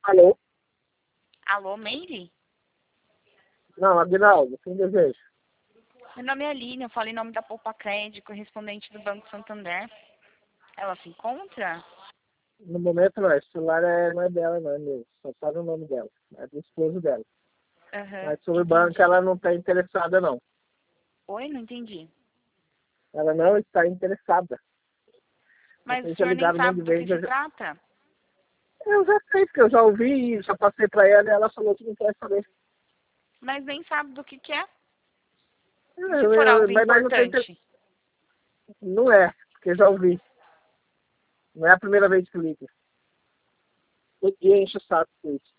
Alô? Alô, Meire? Não, Aguinaldo, quem deseja? Meu nome é Aline, eu falo em nome da Poupa Crédito, correspondente do Banco Santander. Ela se encontra? No momento não, esse celular não é dela, não é meu. Só tá no nome dela. É do esposo dela. Aham, Mas sobre o entendi. banco ela não está interessada, não. Oi, não entendi. Ela não está interessada. Mas o Vocês já senhor nem ligaram um monte sabe de do que vezes. se trata? Eu já sei, porque eu já ouvi e já passei para ela e ela falou que não quer saber. Mas nem sabe do que é. E se for algo Mas não tem. importante? Não é, porque eu já ouvi. Não é a primeira vez que liga. O dia enche o saco com isso.